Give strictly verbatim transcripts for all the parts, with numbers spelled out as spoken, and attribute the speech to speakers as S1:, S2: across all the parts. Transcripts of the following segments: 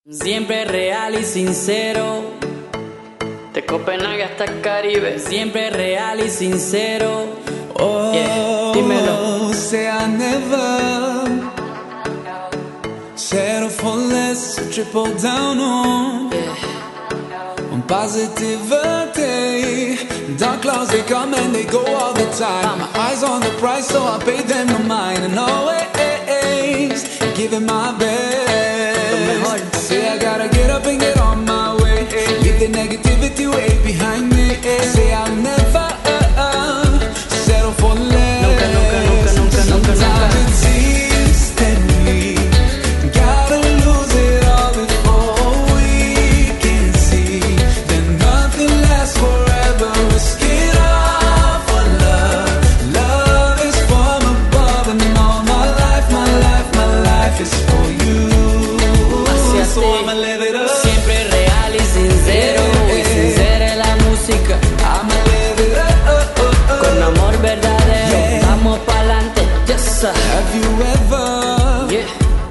S1: Siempre real y sincero, de Copenhague hasta el Caribe. Siempre real y sincero.
S2: Oh,
S1: yeah, dímelo.
S2: Say I never settle for less, triple down on, yeah, on positivity. Dark clouds, they come and they go all the time. My eyes on the prize, so I pay them no mind. And always giving my best. Say I gotta get up and get on my way. Leave the negativity way behind me. Say I'll never uh, settle for less.
S1: Nunca, nunca, nunca, nunca, nunca,
S2: Sometimes
S1: nunca.
S2: it seems that we gotta lose it all before we can see that nothing lasts forever. Risk it all for love. Love is from above, and all my life, my life, my life is for you. So I'ma live it up.
S1: Siempre real y sincero, y sincera es la música.
S2: I'ma live it up, up, up, up.
S1: Con amor verdadero,
S2: Yeah.
S1: vamos pa'lante. Yes, sir.
S2: Have you ever,
S1: Yeah.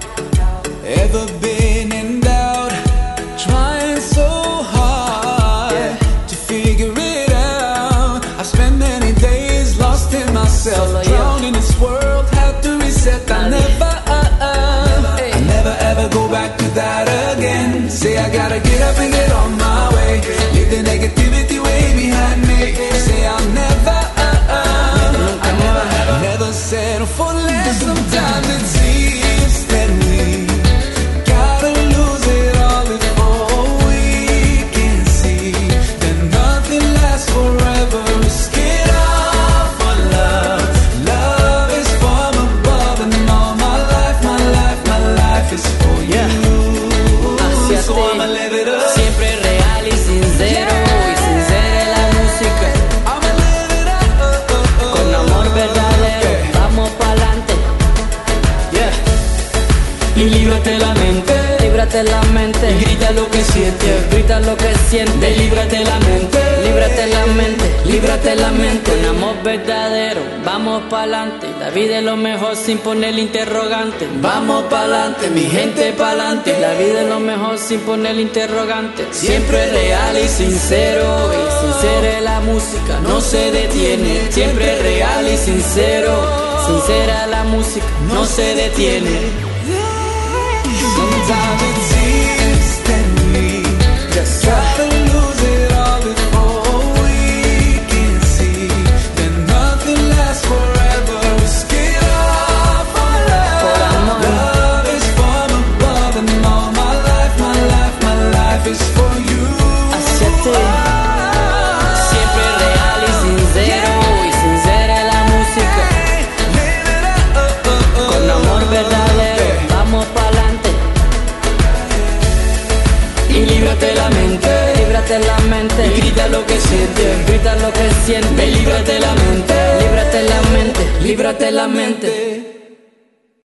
S2: ever been in doubt, trying so hard,
S1: Yeah.
S2: to figure it out? I've spent many days lost in myself,
S1: Solo yo.
S2: drowned in this world, had to reset. I
S1: Nadie.
S2: never, uh, uh,
S1: Hey.
S2: I never ever go back to that again. Say I gotta get up and get on my way, leave the negativity way behind me. Say I'll never, uh, uh,
S1: Nunca,
S2: I never,
S1: never.
S2: never settle for less. Sometimes it seems that we gotta lose it all before we can see that nothing lasts forever. Risk it all for love. Love is from above, and all my life, my life, my life is for
S1: Yeah.
S2: you.
S1: Hacia
S2: So
S1: ti.
S2: I'ma live it up.
S1: Siempre real y sincero, y sincera es la música.
S2: I'ma live it up, uh, uh, uh.
S1: Con amor verdadero,
S2: Yeah.
S1: vamos pa'lante. Yeah. Y líbrate la mente, líbrate la mente.
S2: Grita lo que sientes.
S1: Grita lo que sientes.
S2: Líbrate la mente.
S1: Líbrate la mente, líbrate la mente. Con amor verdadero, vamos pa'lante. La vida es lo mejor sin poner interrogante. Vamos pa'lante, mi gente pa'lante. La vida es lo mejor sin poner interrogante. Siempre real y sincero, y sincera es la música, no se detiene. Siempre real y sincero, sincera la música, no se detiene.
S2: Sometimes it seems that we
S1: Yes,
S2: gotta lose it all before we can see that nothing lasts forever. Risk it all for
S1: Por
S2: love.
S1: amor.
S2: Love is from above, and all my life, my life, my life is for you.
S1: Hacia ti. Siempre real y sincero, y sincera es la música.
S2: Live it up, uh, uh, uh.
S1: Con amor verdadero, vamos pa'lante. Y líbrate la mente, líbrate la mente.
S2: Y grita lo que sientes.
S1: Grita lo que sientes.
S2: Líbrate la mente.
S1: Líbrate la mente, líbrate la mente.